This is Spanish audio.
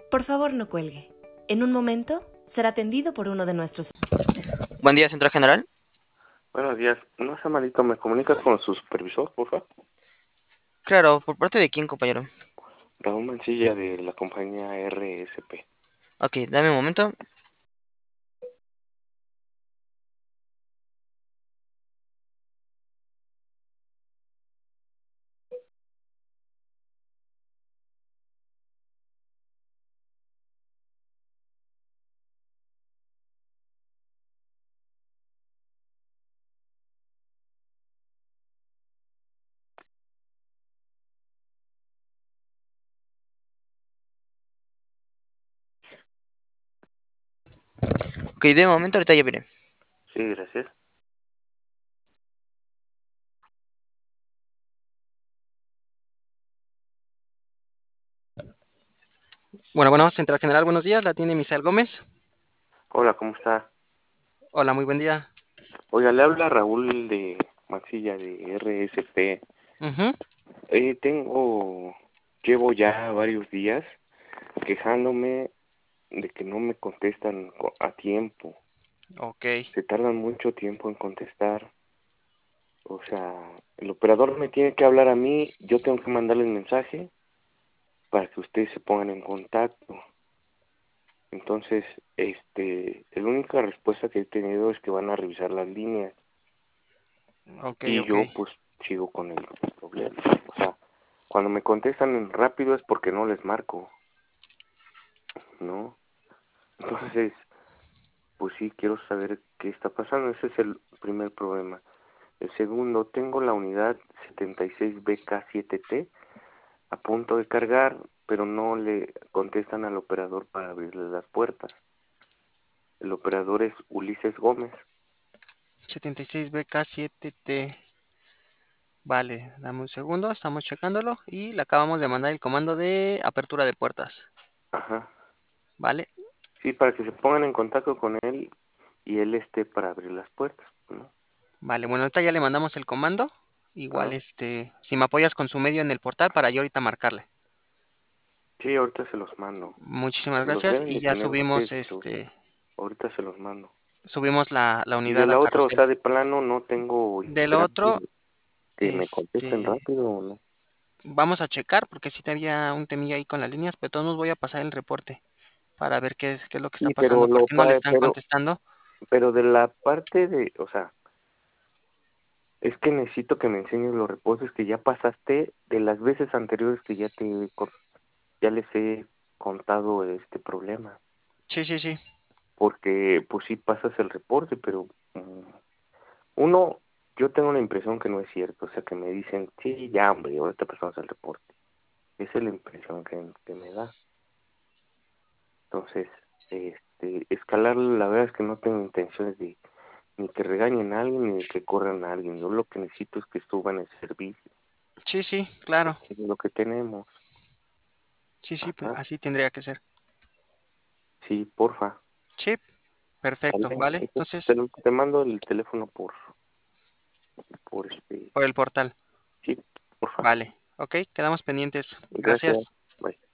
Por favor, no cuelgue. En un momento será atendido por uno de nuestros... Buen día, Central General. Buenos días. No sea malito, ¿me comunicas con su supervisor, por favor? Claro, ¿por parte de quién, compañero? Raúl Mancilla, de la compañía RSP. Ok, dame un momento. Ok, de momento, ahorita ya veré. Sí, gracias. Bueno, Central General, buenos días, la tiene Misael Gómez. Hola, ¿cómo está? Hola, muy buen día. Oiga, le habla Raúl de Mancilla, de RSP. Ujú. Llevo ya varios días quejándome de que no me contestan a tiempo. Ok, Se tardan mucho tiempo en contestar. O sea, el operador me tiene que hablar a mí, yo tengo que mandarle el mensaje para que ustedes se pongan en contacto. Entonces, la única respuesta que he tenido es que van a revisar las líneas ok, y ok. yo pues sigo con el problema. O sea, cuando me contestan rápido es porque no les marco, ¿no? Entonces, pues sí, quiero saber qué está pasando. Ese es el primer problema. El segundo, tengo la unidad 76BK7T a punto de cargar, pero no le contestan al operador para abrirle las puertas. El operador es Ulises Gómez. 76BK7T. Vale, dame un segundo, estamos checándolo y le acabamos de mandar el comando de apertura de puertas. Ajá. Vale, Sí, para que se pongan en contacto con él y él esté para abrir las puertas, ¿no? vale, bueno, ahorita ya le mandamos el comando. Igual, Ajá. si me apoyas con su medio en el portal para yo ahorita marcarle. Sí, ahorita se los mando. Muchísimas Los gracias deben y de ya tener subimos, ustedes, pero ahorita se los mando. subimos la Y de unidad a la otra, o carrusel. sea, de plano no tengo Del esperanzas otro, de que me contesten rápido o no. vamos a checar porque sí había un temilla ahí con las líneas, pero todos nos voy a pasar el reporte para ver qué es lo que está Sí, pasando, por qué no le están pero contestando. de la parte de, o sea, es que necesito que me enseñes los reportes que ya pasaste de las veces anteriores que ya les he contado este problema. Sí, sí, sí. Porque pues sí pasas el reporte, pero uno, yo tengo la impresión que no es cierto, o sea, que me dicen, sí, ya, hombre, ahora te pasamos el reporte. Esa es la impresión que me da. Entonces, escalar, la verdad es que no tengo intenciones de ni que regañen a alguien ni que corran a alguien. Yo lo que necesito es que suban el servicio, Sí, sí, claro. que es lo que tenemos. Sí, sí, pues Ajá, así tendría que ser. sí, porfa. Sí, perfecto, ¿Sale? ¿vale? Entonces, Entonces, te mando el teléfono por el portal. sí, porfa. Vale. Ok, quedamos pendientes. Gracias. Gracias. Bye.